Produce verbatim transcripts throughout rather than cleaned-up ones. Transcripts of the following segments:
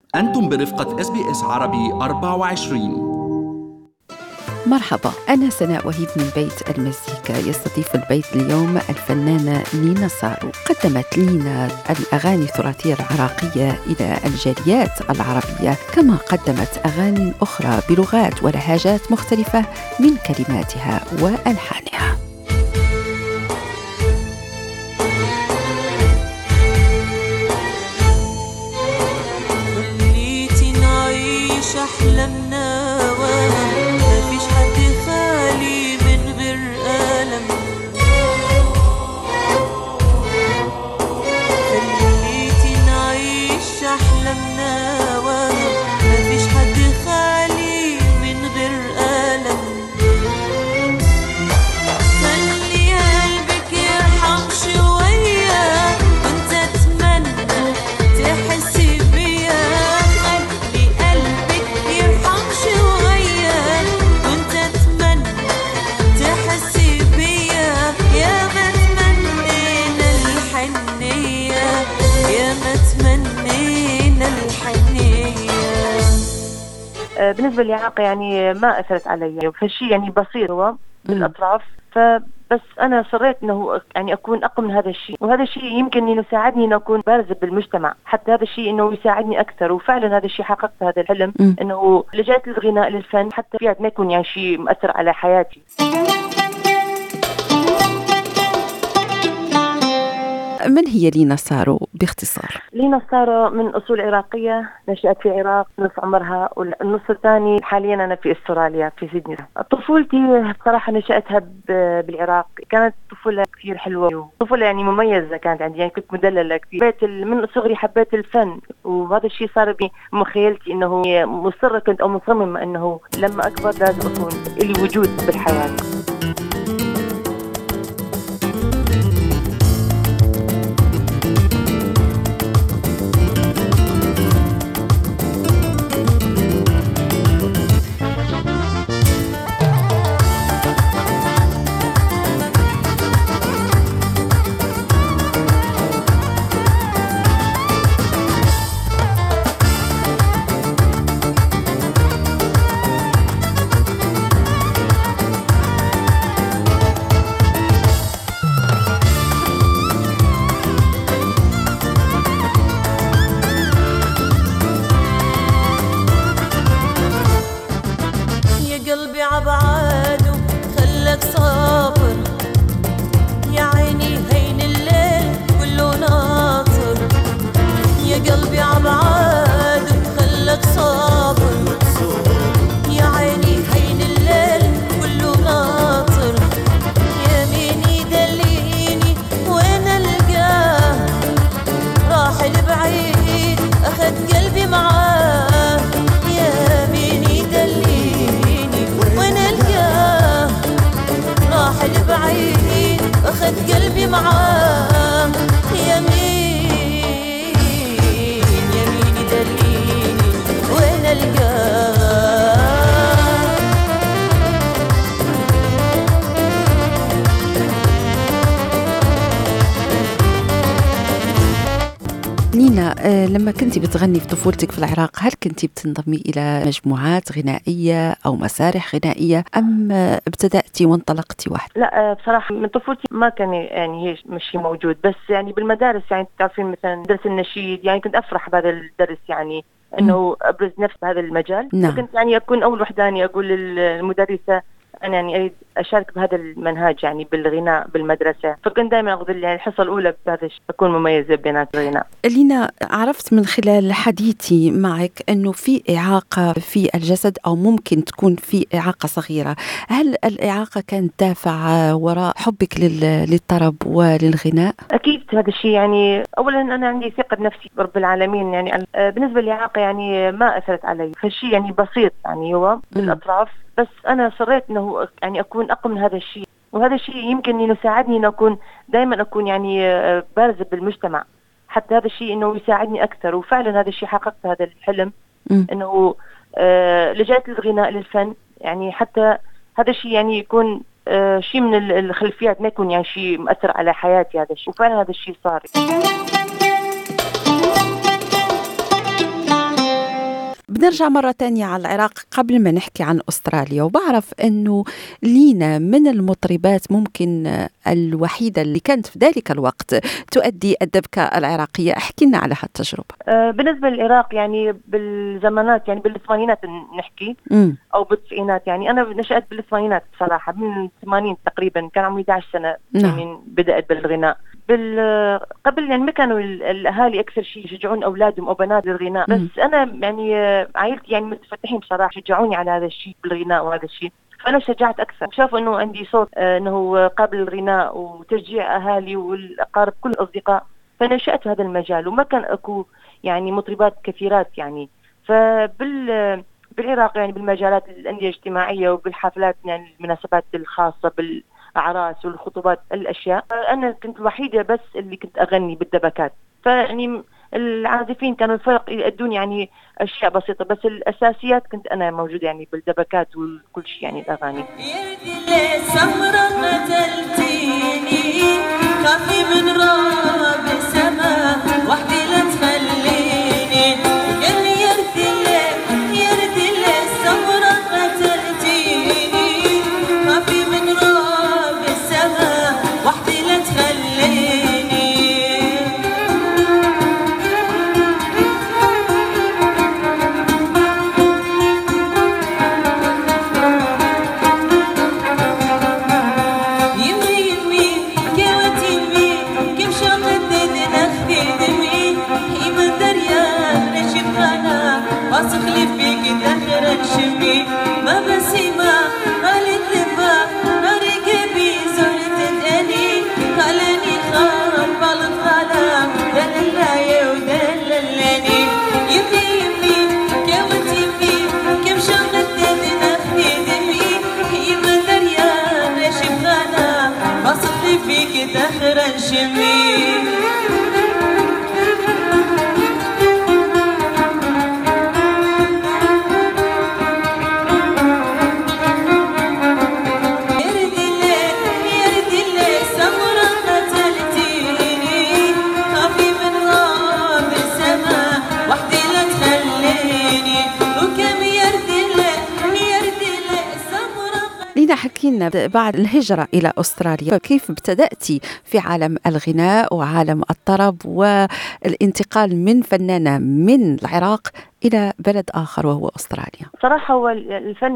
أنتم برفقة إس بي إس عربي أربعة وعشرين. مرحبا، أنا سناء وهيب من بيت المزيكا. يستضيف البيت اليوم الفنانة لينا سارو. قدمت لينا الأغاني التراثية العراقية إلى الجاليات العربية، كما قدمت أغاني أخرى بلغات ولهجات مختلفة من كلماتها وألحانها. خليتي نعيش أحلامنا وهم، مفيش حد خالي من غير ألم. خليتي نعيش أحلامنا وهم، مفيش حد خالي من غير ألم. خلي قلبك يرحم شوية، كنت أتمنى تحسي بيا. خلي قلبك يرحم شوية، كنت أتمنى تحسي بيا. يا ما تمنينا الحنية، يا ما تمنينا الحنية. بالنسبة للإعاقة يعني ما أثرت علي، فالشيء يعني بسيط هو بالأطراف. فبس أنا صريت أنه يعني أكون أقوى من هذا الشيء، وهذا الشيء يمكن أنه يساعدني أن أكون بارزة بالمجتمع. حتى هذا الشيء أنه يساعدني أكثر، وفعلا هذا الشيء حققت هذا الحلم، أنه لجأت للغناء للفن حتى في ما يكون يعني شيء مؤثر على حياتي. من هي لينا سارو باختصار؟ لينا سارو من أصول عراقية، نشأت في العراق نصف عمرها، والنص الثاني حاليا أنا في أستراليا في سيدني. طفولتي بصراحة نشأتها بالعراق، كانت طفولة كثير حلوة، طفولة يعني مميزة كانت عندي، يعني كنت مدللة كثير. حبيت من صغري حبيت الفن، وهذا الشيء صار بمخيلتي إنه مصرة كنت أو مصممة إنه لما أكبر لازم أكون لي وجود بالحياة. قلبي عبعاده خلك صابر، يا عيني هين الليل كله ناطر. يا قلبي عبعاده خلك صابر، يا عيني هين الليل كله ناطر. يا مين يدليني وين القاه، راح لبعيد اخذ قلبي معاه. يا مين يدليني وين القاه، راح لبعيد اخذ قلبي معاه. يمين يمين يدليني وين القاه. لينا، لما كنتي بتغني في طفولتك في العراق، هل كنتي بتنضمي إلى مجموعات غنائية أو مسارح غنائية، أم ابتدأتي وانطلقتي واحد؟ لا بصراحة من طفولتي ما كان يعني هي مش موجود، بس يعني بالمدارس يعني تعرفين مثلا درس النشيد، يعني كنت أفرح بهذا الدرس، يعني إنه أبرز نفسي بهذا المجال. نعم. كنت يعني أكون أول وحداني أقول للمدرسة أنا يعني أريد أشارك بهذا المنهج يعني بالغناء بالمدرسة، فكنت دائما أخذ يعني الحصة الأولى بهذا الشيء، أكون مميزة بينات الغناء. لينا، عرفت من خلال حديثي معك أنه في إعاقة في الجسد، أو ممكن تكون في إعاقة صغيرة. هل الإعاقة كانت دافع وراء حبك للطرب وللغناء؟ أكيد هذا الشيء، يعني أولا أنا عندي ثقة بنفسي رب العالمين. يعني بالنسبة للإعاقة يعني ما أثرت علي، فالشيء يعني بسيط يعني هو بالأطراف. بس أنا صريت أنه يعني أكون أقوى من هذا الشيء، وهذا الشيء يمكن أنه يساعدني أن أكون دائما أكون يعني بارزة بالمجتمع. حتى هذا الشيء أنه يساعدني أكثر، وفعلا هذا الشيء حققت هذا الحلم، أنه آه لجأت للغناء للفن. يعني حتى هذا الشيء يعني يكون آه شيء من الخلفيات، ما يكون يعني شيء مؤثر على حياتي هذا الشيء، وفعلا هذا الشيء صار. بنرجع مرة تانية على العراق قبل ما نحكي عن أستراليا، وبعرف أنه لينا من المطربات ممكن الوحيدة اللي كانت في ذلك الوقت تؤدي الدبكة العراقية. احكي لنا على هالتجربة. آه بالنسبة للعراق يعني بالزمانات يعني بالثمانينات نحكي م. أو بالتسعينات، يعني أنا نشأت بالثمانينات صراحة، من الثمانين تقريبا، كان عمري إحدى عشرة سنة يعني بدأت بالغناء. قبل يعني ما كانوا الأهالي أكثر شيء يشجعون أولادهم أو بنات للغناء، بس أنا يعني عائلتي يعني متفتحين بصراحة، شجعوني على هذا الشيء بالغناء وهذا الشيء، فأنا شجعت أكثر. شافوا أنه عندي صوت أنه قابل للغناء، وتشجيع أهالي والأقارب كل الأصدقاء، فنشأت هذا المجال. وما كان أكو يعني مطربات كثيرات يعني. فبال بالعراق يعني بالمجالات الأندية الاجتماعية وبالحفلات يعني المناسبات الخاصة بالأعراس والخطوبات الأشياء، أنا كنت الوحيدة بس اللي كنت أغني بالدبكات. فيعني العازفين كانوا الفرق يأدون يعني أشياء بسيطة، بس الأساسيات كنت أنا موجودة يعني بالدبكات وكل شيء يعني الأغاني. حكينا بعد الهجرة إلى أستراليا، كيف ابتدأتي في عالم الغناء وعالم الطرب والانتقال من فنانة من العراق إلى بلد آخر وهو أستراليا؟ صراحة هو الفن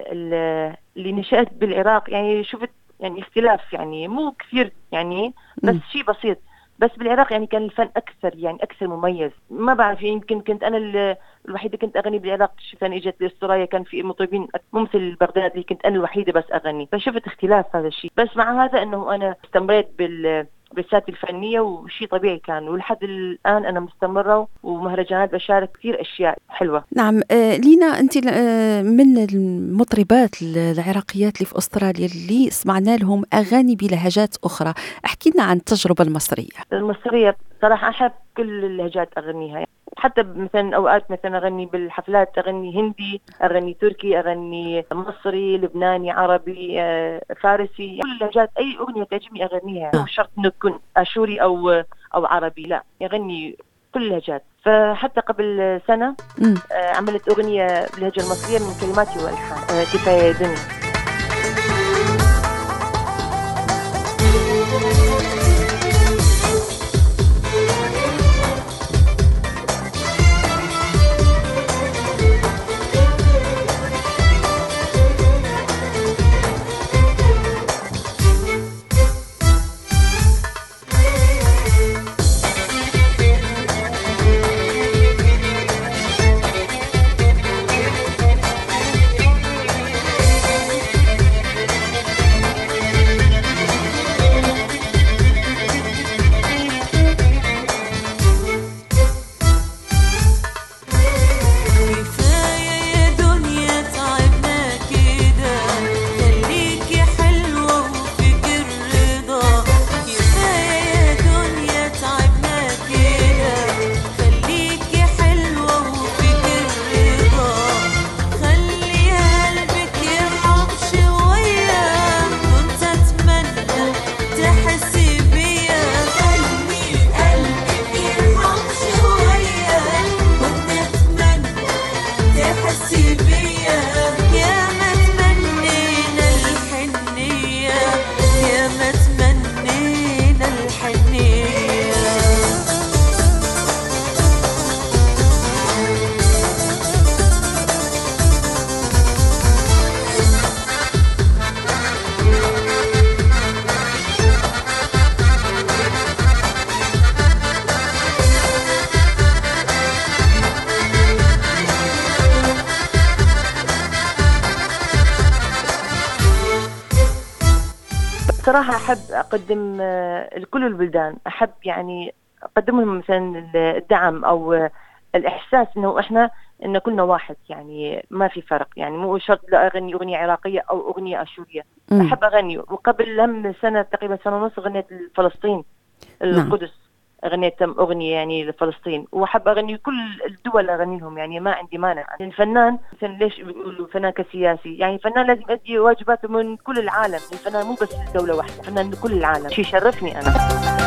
اللي نشأت بالعراق يعني شفت يعني اختلاف، يعني مو كثير يعني، بس م. شيء بسيط. بس بالعراق يعني كان الفن أكثر يعني أكثر مميز. ما بعرف، يمكن كنت أنا الوحيدة كنت أغني بالعراق. ثاني إجت لأستراليا كان في مطربين ممثل بغداد، كنت أنا الوحيدة بس أغني، فشفت اختلاف هذا الشيء. بس مع هذا أنه أنا استمريت بال بالسات الفنية وشيء طبيعي كان، ولحد الآن أنا مستمرة، ومهرجانات بشارك كثير أشياء حلوة. نعم. آه لينا، أنت آه من المطربات العراقيات اللي في أستراليا اللي سمعنا لهم أغاني بلهجات أخرى. احكي لنا عن التجربة المصرية. المصرية صراحة أحب كل اللهجات أغنيها يعني. حتى مثلا أوقات مثلا أغني بالحفلات أغني هندي، أغني تركي، أغني مصري، لبناني، عربي، فارسي، كل اللهجات. أي أغنية تعجبني أغنيها، مو شرط إنه تكون أشوري أو أو عربي، لا، أغني كل اللهجات. فحتى قبل سنة م. عملت أغنية باللهجة المصرية من كلماتي وألحان، كفاية دنيا. تحسي بيا يا ما تمنينا الحنية يا ما تمنينا الحنية. صراحة أحب أقدم آه، لكل البلدان، أحب يعني أقدم لهم مثلا الدعم أو الإحساس إنه إحنا إن كلنا واحد، يعني ما في فرق، يعني مو شرط لا أغني أغنية عراقية أو أغنية أشورية. مم. أحب أغني، وقبل هم سنة تقريبا سنة ونص غنيت لفلسطين القدس. غنيت أغنية يعني لفلسطين، وأحب أغني كل الدول أغني لهم، يعني ما عندي مانع. يعني الفنان مثلا ليش بيقولوا فنان كسياسي؟ يعني فنان لازم يؤدي واجباته من كل العالم، الفنان مو بس دولة واحدة، فنان لكل العالم. شيء يشرفني أنا.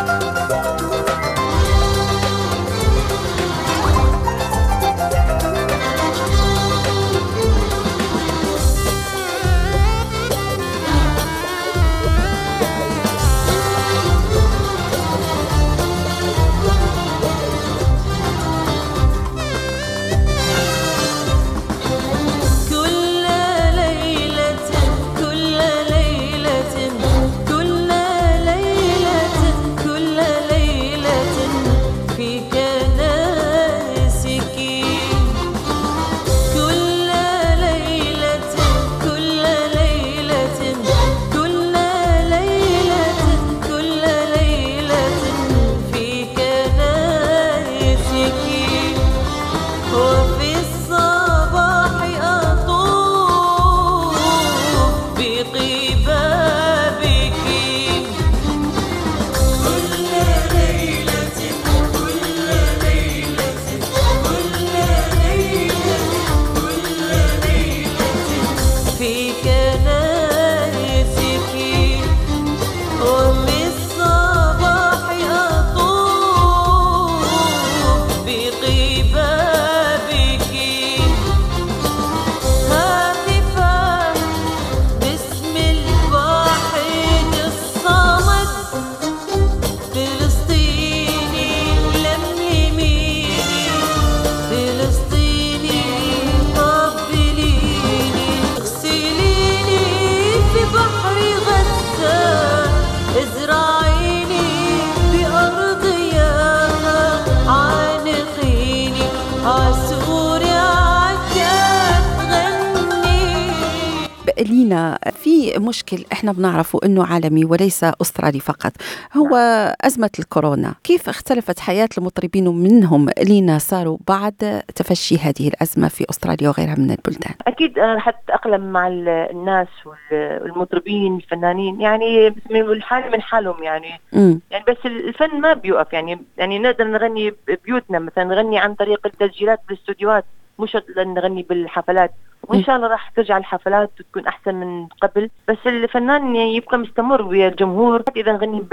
لينا في مشكل احنا بنعرفه انه عالمي وليس استرالي فقط، هو ازمه الكورونا. كيف اختلفت حياه المطربين ومنهم لينا صاروا بعد تفشي هذه الازمه في استراليا وغيرها من البلدان؟ اكيد انا رح اتاقلم مع الناس والمطربين الفنانين، يعني من الحال من حالهم يعني م. يعني بس الفن ما بيوقف، يعني يعني نقدر نغني ببيوتنا، مثلا نغني عن طريق التسجيلات بالاستوديوات، مش نغني بالحفلات، وإن شاء الله راح ترجع الحفلات وتكون أحسن من قبل. بس الفنان يعني يبقى مستمر ويا الجمهور، إذا نغني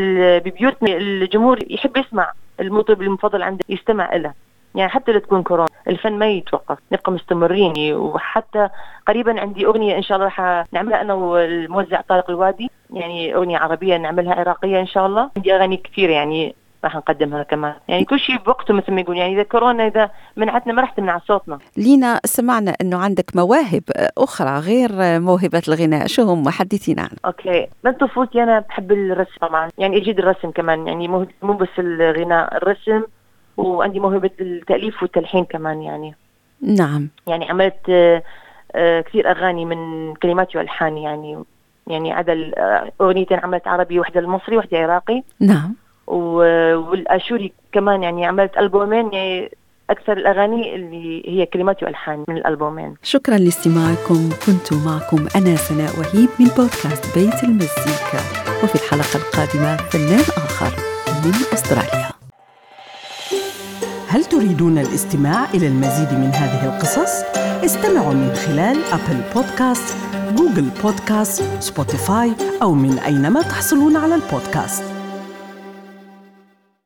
ببيوتنا الجمهور يحب يسمع المطرب المفضل عنده، يستمع له، يعني حتى لو تكون كورونا الفن ما يتوقف، نبقى مستمرين. وحتى قريبا عندي أغنية إن شاء الله راح نعملها أنا والموزع طارق الوادي، يعني أغنية عربية نعملها عراقية إن شاء الله. عندي أغاني كثير يعني راح نقدمها كمان، يعني كل شيء بوقته مثل ما يقول. يعني إذا كورونا إذا منعتنا ما راح تمنع صوتنا. لينا سمعنا إنه عندك مواهب أخرى غير موهبة الغناء، شو هم؟ حدثينا عنها. أوكي، من طفولتي أنا بحب الرسم طبعا، يعني أجيد الرسم كمان، يعني مو بس الغناء، الرسم، وعندي موهبة التأليف والتلحين كمان يعني. نعم. يعني عملت كثير أغاني من كلماتي وألحاني، يعني يعني عدل أغنيتين عملت عربي، واحدة المصري واحدة عراقي. نعم. والأشوري كمان، يعني عملت ألبومين، يعني أكثر الأغاني اللي هي كلماتي وألحاني من الألبومين. شكرا لاستماعكم، كنت معكم أنا سناء وهيب من بودكاست بيت المزيكا، وفي الحلقة القادمة فنان آخر من أستراليا. هل تريدون الاستماع إلى المزيد من هذه القصص؟ استمعوا من خلال أبل بودكاست، جوجل بودكاست، سبوتيفاي، أو من أينما تحصلون على البودكاست.